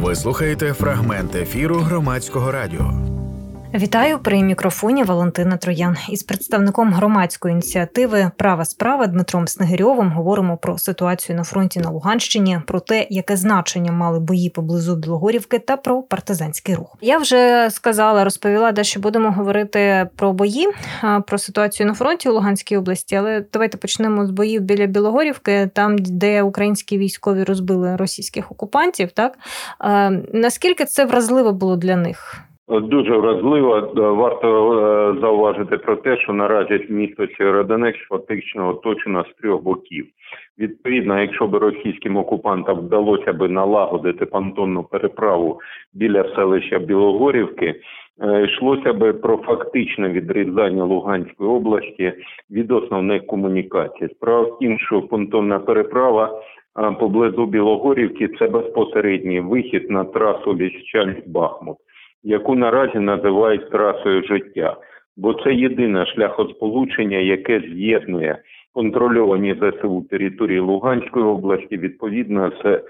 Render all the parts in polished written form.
Ви слухаєте фрагмент ефіру Громадського радіо. Вітаю, при мікрофоні Валентина Троян. Із представником громадської ініціативи «Права справа» Дмитром Снегирьовим говоримо про ситуацію на фронті на Луганщині, про те, яке значення мали бої поблизу Білогорівки та про партизанський рух. Я вже розповіла, що будемо говорити про бої, про ситуацію на фронті у Луганській області, але давайте почнемо з боїв біля Білогорівки, там, де українські військові розбили російських окупантів, так? Наскільки це вразливо було для них? Дуже вразливо. Варто зауважити про те, що наразі місто Сєвєродонецьк фактично оточено з трьох боків. Відповідно, якщо б російським окупантам вдалося б налагодити понтонну переправу біля селища Білогорівки, йшлося б про фактичне відрізання Луганської області від основних комунікацій. Справа в тім, що понтонна переправа поблизу Білогорівки – це безпосередній вихід на трасу Лисичанськ-Бахмут, яку наразі називають трасою життя. Бо це єдине шляхосполучення, яке з'єднує контрольовані ЗСУ території Луганської області відповідно з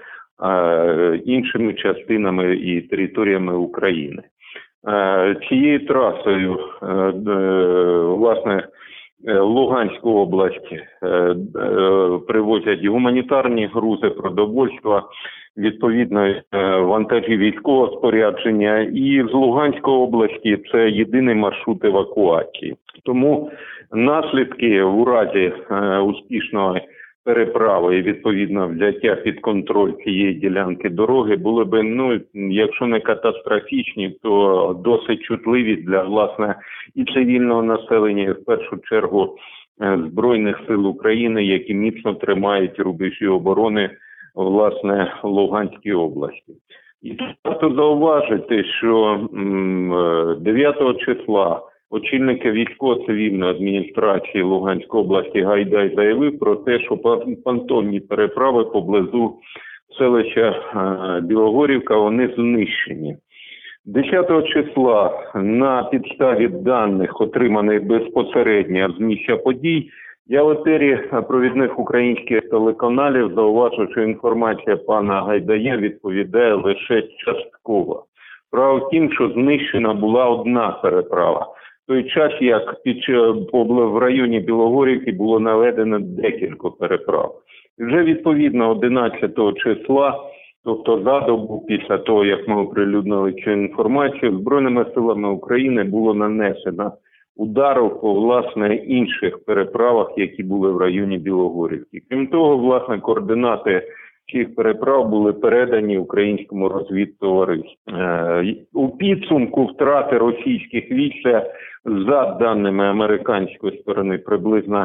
іншими частинами і територіями України. Цією трасою, власне, Луганську область привозять гуманітарні грузи, продовольства, відповідно вантажі військового спорядження, і з Луганської області це єдиний маршрут евакуації. Тому наслідки у разі успішної переправи і відповідно взяття під контроль цієї ділянки дороги були б, якщо не катастрофічні, то досить чутливі для, власне, і цивільного населення, і в першу чергу Збройних сил України, які міцно тримають рубежі оборони, власне, Луганській області. І тут варто зауважити, що 9 числа очільник військово-цивільної адміністрації Луганської області Гайдай заявив про те, що понтонні переправи поблизу селища Білогорівка, вони знищені. 10 числа на підставі даних, отриманих безпосередньо з місця подій, я в етері провідних українських телеканалів зауважу, що інформація пана Гайдая відповідає лише частково. Справа в тім, що знищена була одна переправа. В той час, як в районі Білогорівки було наведено декілька переправ. І вже відповідно 11 числа, тобто за добу після того, як ми оприлюднили цю інформацію, Збройними силами України було нанесено ударів по, власне, інших переправах, які були в районі Білогорівки. Крім того, власне, координати цих переправ були передані українському розвідтовариству. У підсумку втрати російських військ, за даними американської сторони, приблизно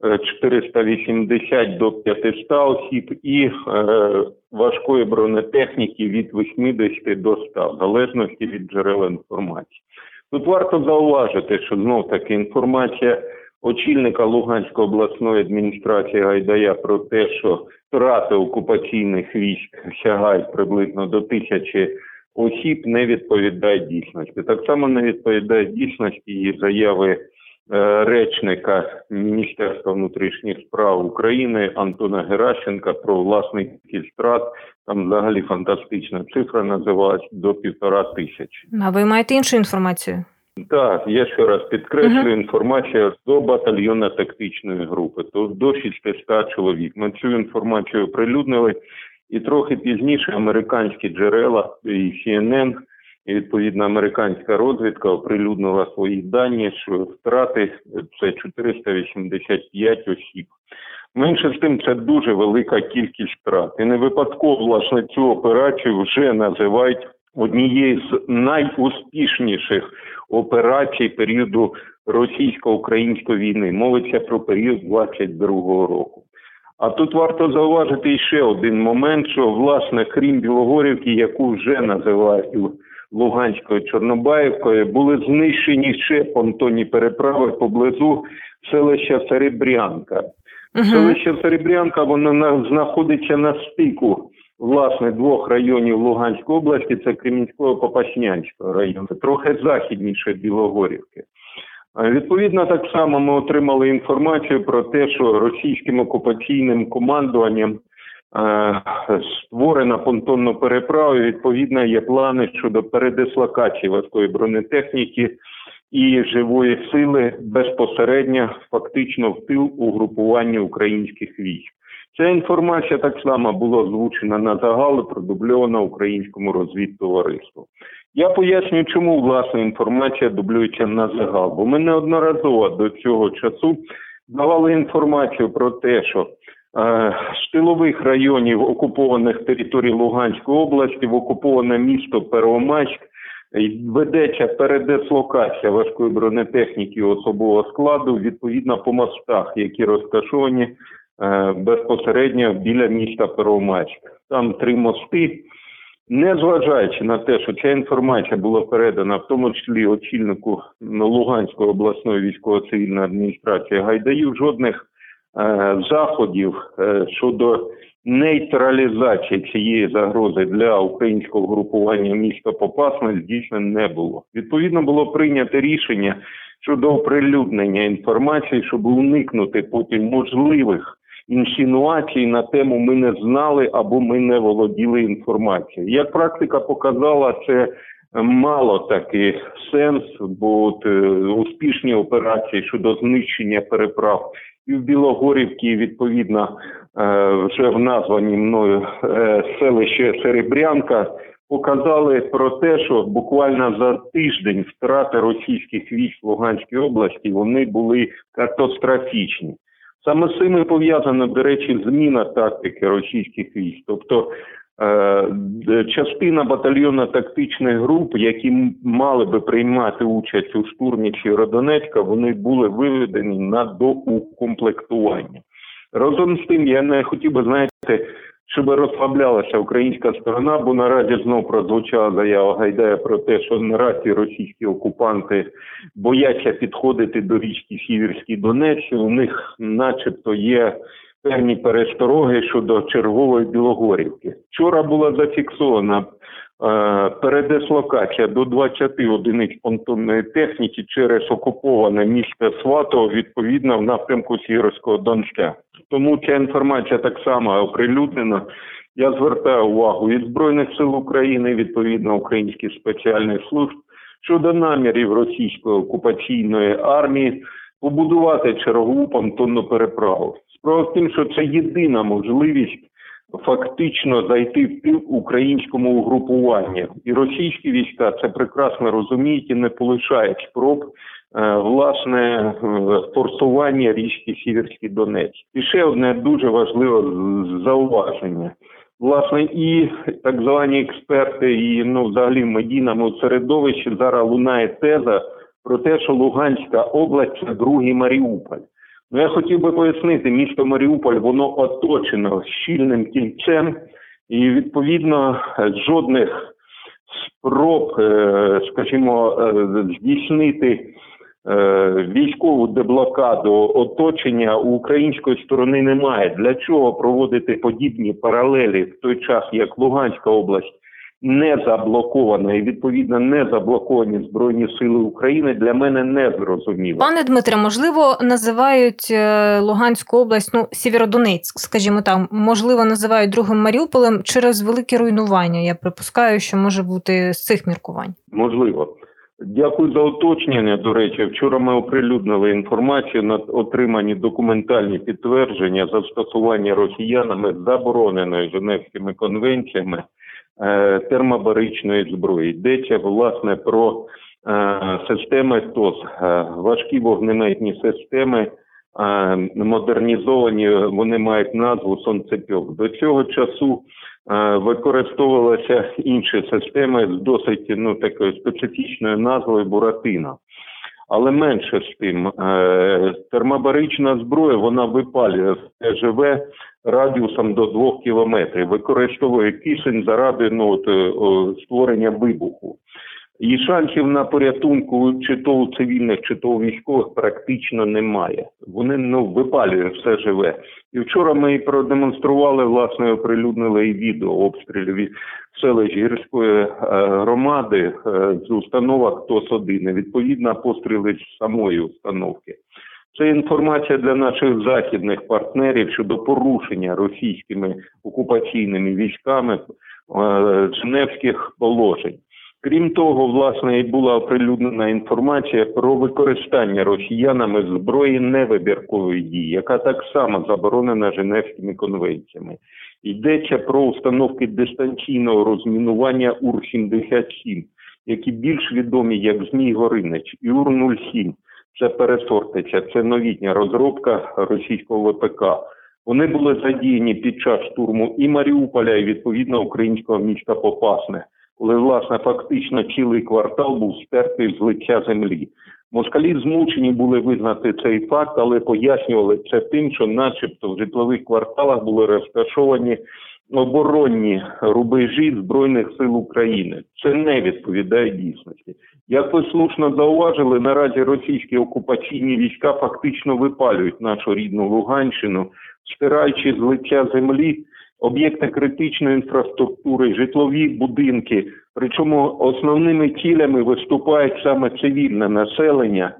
480 до 500 осіб і важкої бронетехніки від 80 до 100, в залежності від джерел інформації. Тут варто зауважити, що знов-таки інформація очільника Луганської обласної адміністрації Гайдая про те, що втрати окупаційних військ сягають приблизно до 1000 осіб, не відповідає дійсності. Так само не відповідає дійсності і заяви речника Міністерства внутрішніх справ України Антона Геращенка про власний кількість втрат. Там взагалі фантастична цифра називалась до 1500. А ви маєте іншу інформацію? Так, я ще раз підкреслюю, інформація до батальйонно-тактичної групи, то до 600 чоловік. Ми цю інформацію оприлюднили, і трохи пізніше американські джерела і CNN, і відповідно американська розвідка оприлюднила свої дані, що втрати – це 485 осіб. Менше з тим, це дуже велика кількість втрат. І не випадково, власне, цю операцію вже називають однією з найуспішніших операцій періоду російсько-української війни. Мовиться про період 22-го року. А тут варто зауважити ще один момент, що, власне, крім Білогорівки, яку вже називають Луганською Чорнобаївкою, були знищені ще понтонні переправи поблизу селища Серебрянка. Селище Серебрянка, воно знаходиться на стику, власне, двох районів Луганської області, це Кремінського Попаснянського району, трохи західніше Білогорівки. Відповідно, так само ми отримали інформацію про те, що російським окупаційним командуванням створена понтонна переправа, відповідно є плани щодо передислокації важкої бронетехніки і живої сили безпосередньо фактично в тил угрупування українських військ. Ця інформація так само була озвучена на загал і продубльована українському розвідтовариству. Я поясню, чому, власне, інформація дублюється на загал. Бо ми неодноразово до цього часу давали інформацію про те, що з тилових районів окупованих територій Луганської області в окуповане місто Первомайськ ведеться передислокація важкої бронетехніки і особового складу відповідно по мостах, які розташовані безпосередньо біля міста Первомайськ. Там 3 мости. Незважаючи на те, що ця інформація була передана, в тому числі очільнику Луганської обласної військово-цивільної адміністрації Гайдаю, жодних заходів щодо нейтралізації цієї загрози для українського групування міста Попасна здійснено не було. Відповідно, було прийнято рішення щодо оприлюднення інформації, щоб уникнути потім можливих інсинуацій на тему «ми не знали» або «ми не володіли інформацією». Як практика показала, це мало такий сенс, бо успішні операції щодо знищення переправ і в Білогорівці, і відповідно вже в названні мною селище Серебрянка, показали про те, що буквально за тиждень втрати російських військ в Луганській області, вони були катастрофічні. Саме з цим і пов'язана, до речі, зміна тактики російських військ. Тобто частина батальйонно-тактичних груп, які мали би приймати участь у штурмі Сєвєродонецька, вони були виведені на доукомплектування. Разом з тим, я не хотів би, знаєте, щоб розслаблялася українська сторона, бо наразі знову прозвучала заява Гайдая про те, що наразі російські окупанти бояться підходити до річки Сіверський Донець, у них начебто є певні перестороги щодо чергової Білогорівки. Вчора була зафіксована передислокація до 20 одиниць понтонної техніки через окуповане місто Сватово, відповідно в напрямку Сіверського Донця. Тому ця інформація так само оприлюднена. Я звертаю увагу від Збройних сил України, відповідно українських спеціальних служб, щодо намірів російської окупаційної армії побудувати чергову понтонну переправу. Справа в тім, що це єдина можливість фактично зайти в тил українському угрупуванню. І російські війська це прекрасно розуміють і не полишають спроб власне форсування річки Сіверський Донець. І ще одне дуже важливе зауваження. Власне, і так звані експерти, і взагалі в медійному середовищі зараз лунає теза про те, що Луганська область – це другий Маріуполь. Я хотів би пояснити, місто Маріуполь, воно оточено щільним кільцем, і відповідно жодних спроб, скажімо, здійснити військову деблокаду оточення у української сторони немає. Для чого проводити подібні паралелі в той час, як Луганська область не заблокована і, відповідно, не заблоковані Збройні Сили України, для мене не зрозуміло. Пане Дмитре, можливо, називають Луганську область, Сєвєродонецьк, скажімо так, можливо, називають другим Маріуполем через велике руйнування. Я припускаю, що може бути з цих міркувань. Можливо. Дякую за уточнення, до речі. Вчора ми оприлюднили інформацію на отримані документальні підтвердження застосування росіянами забороненої Женевськими конвенціями термобаричної зброї. Йдеться, власне, про системи ТОС, важкі вогнеметні системи, модернізовані, вони мають назву «Сонцепьок». До цього часу використовувалися інші системи з досить такою специфічною назвою «Буратино». Але менше з тим, термобарична зброя, вона випалює живе радіусом до 2 кілометрів, використовує кисень заради створення вибуху. І шансів на порятунку чи то у цивільних, чи то у військових практично немає. Вони випалюють все живе. І вчора ми продемонстрували, власне, оприлюднили і відео обстрілів селищ гірської громади з установок ТОС-1, відповідно постріли з самої установки. Це інформація для наших західних партнерів щодо порушення російськими окупаційними військами Женевських положень. Крім того, власне, і була оприлюднена інформація про використання росіянами зброї невибіркової дії, яка так само заборонена Женевськими конвенціями. Йдеться про установки дистанційного розмінування УР-77, які більш відомі як Змій Горинич, і УР-07. Це пересортиця, це новітня розробка російського ВПК. Вони були задіяні під час штурму і Маріуполя, і відповідно українського міста Попасне, коли, власне, фактично цілий квартал був стертий з лиця землі. Москалі змушені були визнати цей факт, але пояснювали це тим, що начебто в житлових кварталах були розташовані оборонні рубежі Збройних сил України. Це не відповідає дійсності. Як ви слушно зауважили, наразі російські окупаційні війська фактично випалюють нашу рідну Луганщину, стираючи з лиця землі об'єкти критичної інфраструктури, житлові будинки. Причому основними цілями виступає саме цивільне населення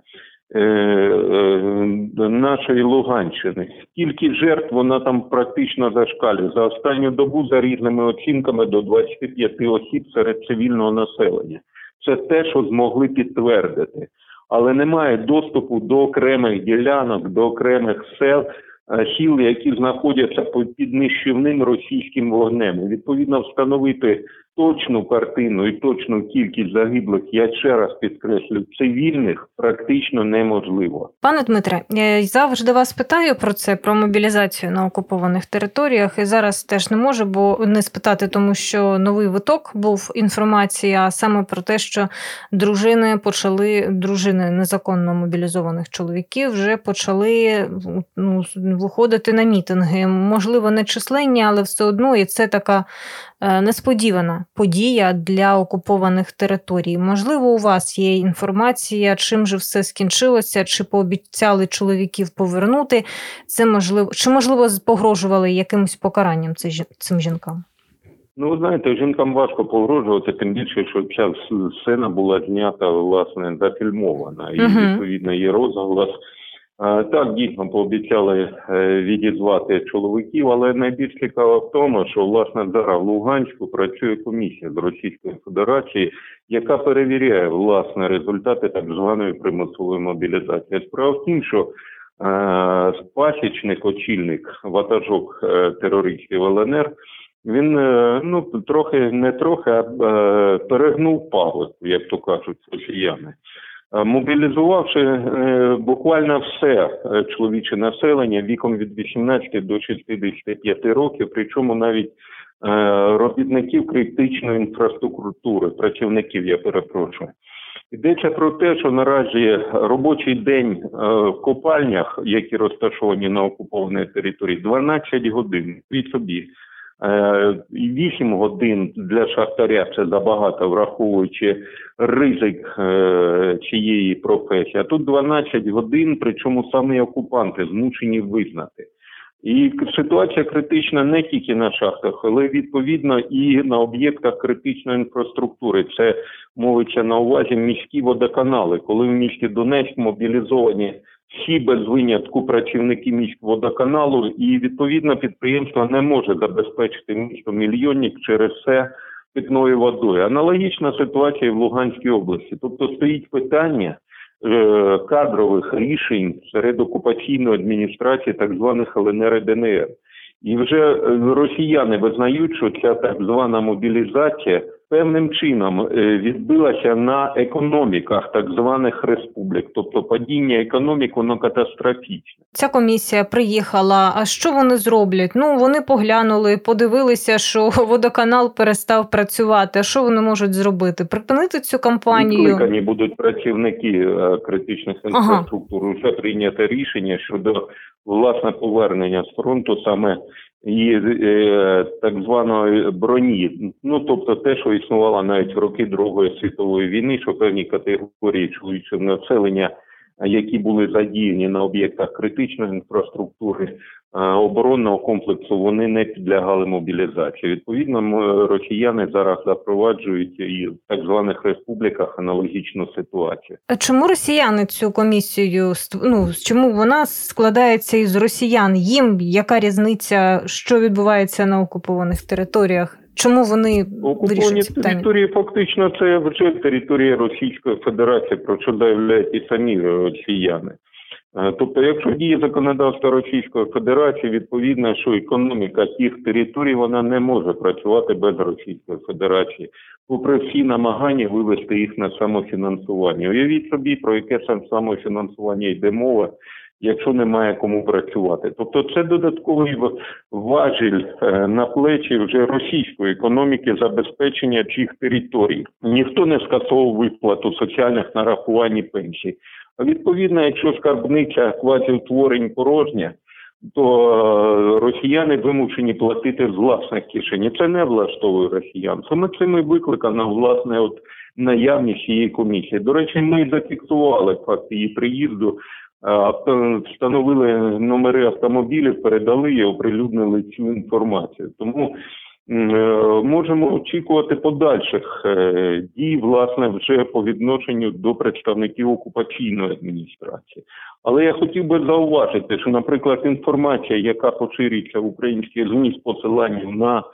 нашої Луганщини. Кількість жертв вона там практично зашкалює. За останню добу, за різними оцінками, до 25 осіб серед цивільного населення. Це те, що змогли підтвердити. Але немає доступу до окремих ділянок, до окремих сіл, які знаходяться під нищівним російським вогнем. І, відповідно, встановити точну картину і точну кількість загиблих, я ще раз підкреслю, цивільних практично неможливо. Пане Дмитре, я завжди вас питаю про це, про мобілізацію на окупованих територіях, і зараз теж не можу, бо не спитати, тому що новий виток був інформація саме про те, що дружини незаконно мобілізованих чоловіків вже почали виходити на мітинги. Можливо, не численні, але все одно, і це така несподівана подія для окупованих територій. Можливо, у вас є інформація, чим же все скінчилося, чи пообіцяли чоловіків повернути, чи, можливо, погрожували якимось покаранням цим жінкам? Ви знаєте, жінкам важко погрожувати, тим більше, що ця сцена була знята, власне, зафільмована. І, відповідно, є розголос. Так, дійсно, пообіцяли відізвати чоловіків, але найбільш цікаво в тому, що, власне, зараз в Луганську працює комісія з Російської Федерації, яка перевіряє, власне, результати так званої примусової мобілізації. Справа в тім, що пасічник, очільник ватажок терористів ЛНР, він, перегнув палицю, як то кажуть росіяни. Мобілізувавши буквально все чоловіче населення віком від 18 до 65 років, причому навіть робітників критичної інфраструктури, працівників, я перепрошую. Йдеться про те, що наразі робочий день в копальнях, які розташовані на окупованій території, 12 годин, від собі. 8 годин для шахтаря – це забагато, враховуючи ризик чиєї професії. А тут 12 годин, причому самі окупанти змушені визнати. І ситуація критична не тільки на шахтах, але відповідно і на об'єктах критичної інфраструктури. Це мовиться на увазі міські водоканали. Коли в місті Донецьк мобілізовані всі без винятку працівники міськводоканалу, і відповідно підприємство не може забезпечити місто-мільйонник через це питною водою. Аналогічна ситуація в Луганській області. Тобто стоїть питання кадрових рішень серед окупаційної адміністрації так званих ЛНР і ДНР. І вже росіяни визнають, що ця так звана мобілізація певним чином відбилася на економіках так званих республік. Тобто падіння економік, воно катастрофічне. Ця комісія приїхала, а що вони зроблять? Вони поглянули, подивилися, що водоканал перестав працювати. А що вони можуть зробити? Припинити цю кампанію? Відкликані будуть працівники критичних інфраструктур. Вже прийнято рішення щодо власне повернення з фронту саме і так званої броні. Тобто те, що існувало навіть в роки Другої світової війни, що певні категорії чоловічого населення, які були задіяні на об'єктах критичної інфраструктури, оборонного комплексу, вони не підлягали мобілізації. Відповідно, росіяни зараз запроваджують і в так званих республіках аналогічну ситуацію. А чому росіяни цю комісію, чому вона складається із росіян? Їм яка різниця, що відбувається на окупованих територіях? Чому вони окуповані території фактично це вже територія Російської Федерації, про що заявляють і самі росіяни. Тобто, якщо діє законодавство Російської Федерації, відповідно, що економіка тих територій, вона не може працювати без Російської Федерації, попри всі намагання вивести їх на самофінансування. Уявіть собі, про яке самофінансування йде мова, якщо немає кому працювати. Тобто це додатковий важіль на плечі вже російської економіки забезпечення цих територій. Ніхто не скасовував виплату соціальних нарахувань і пенсій. А відповідно, якщо скарбниця квазіутворень порожня, то росіяни вимушені платити з власних кишень. Це не влаштовує росіян. Саме цим і викликана, власне, наявність цієї комісії. До речі, ми зафіксували факт її приїзду, встановили номери автомобілів, передали і оприлюднили цю інформацію. Тому можемо очікувати подальших дій, власне, вже по відношенню до представників окупаційної адміністрації. Але я хотів би зауважити, що, наприклад, інформація, яка поширюється в українських ЗМІ з посиланням на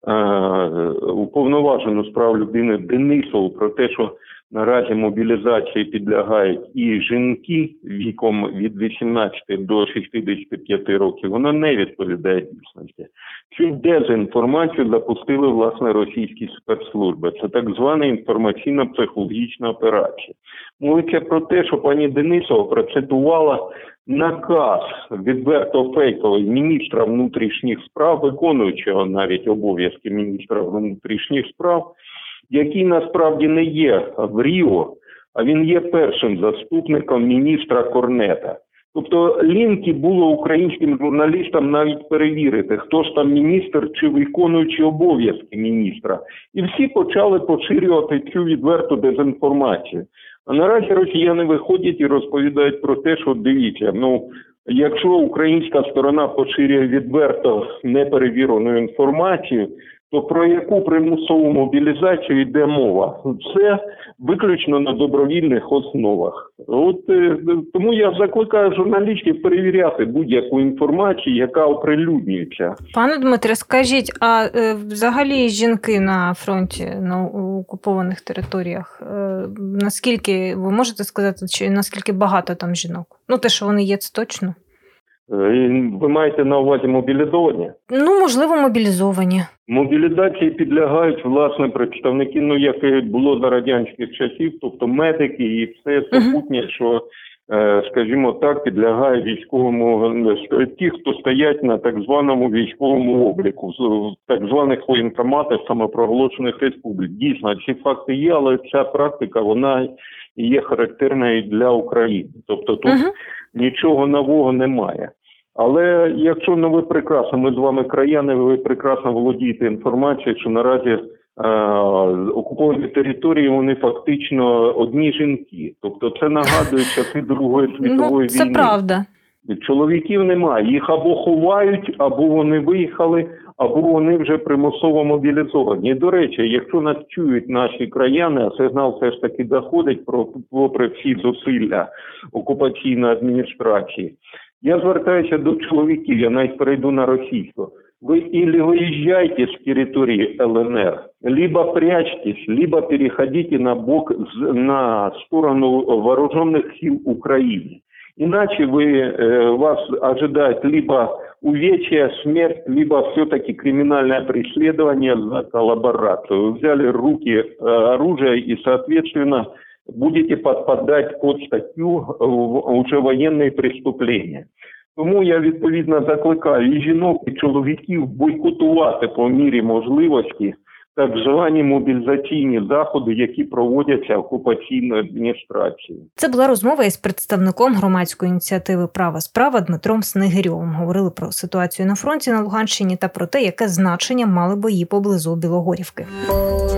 уповноважену з прав людини Денисову про те, що наразі мобілізації підлягають і жінки віком від 18 до 65 років, воно не відповідає дійсності. Цю дезінформацію запустили, власне, російські спецслужби. Це так звана інформаційно-психологічна операція. Мовиться про те, що пані Денисова процитувала наказ відверто фейковий міністра внутрішніх справ, виконуючого навіть обов'язки міністра внутрішніх справ, який насправді не є в Ріо, а він є першим заступником міністра Корнета. Тобто ліньки було українським журналістам навіть перевірити, хто ж там міністр чи виконуючий обов'язки міністра. І всі почали поширювати цю відверту дезінформацію. А наразі росіяни виходять і розповідають про те, що дивіться, якщо українська сторона поширює відверто неперевірену інформацію, то про яку примусову мобілізацію йде мова? Це виключно на добровільних основах. Тому я закликаю журналістів перевіряти будь-яку інформацію, яка оприлюднюється. Пане Дмитре, скажіть, а взагалі жінки на фронті, на окупованих територіях, наскільки, ви можете сказати, чи наскільки багато там жінок? Те, що вони є, це точно? Ви маєте на увазі мобілізовані? Можливо, мобілізовані. Мобілізації підлягають, власне, представники, як і було за радянських часів, тобто медики і все супутнє, що, скажімо так, підлягає військовому, ті, хто стоять на так званому військовому обліку, в так званих воєнкоматах самопроголошених республік. Дійсно, ці факти є, але ця практика, вона є характерною для України. Тобто тут нічого нового немає. Але якщо ви прекрасно, ми з вами краяни, ви прекрасно володієте інформацією, що наразі окуповані території, вони фактично одні жінки. Тобто це нагадує часи Другої світової це війни. Це правда. Чоловіків немає. Їх або ховають, або вони виїхали, або вони вже примусово мобілізовані. І, до речі, якщо нас чують наші краяни, а сигнал все ж таки доходить попри всі зусилля окупаційної адміністрації, я звертаюся до чоловіків, я навіть перейду на російську. Вы или выезжаете с территории ЛНР, либо прячьтесь, либо переходите на сторону вооруженных сил Украины. Иначе вас ожидает либо увечья, смерть, либо все-таки криминальное преследование за коллаборацию. Вы взяли в руки оружие и, соответственно, будете подпадать под статтю уже воєнні преступлення. Тому я, відповідно, закликаю і жінок, і чоловіків бойкотувати по мірі можливості так звані мобілізаційні заходи, які проводяться окупаційною адміністрацією. Це була розмова із представником громадської ініціативи «Права справа» Дмитром Снигирьовим. Говорили про ситуацію на фронті на Луганщині та про те, яке значення мали бої поблизу Білогорівки.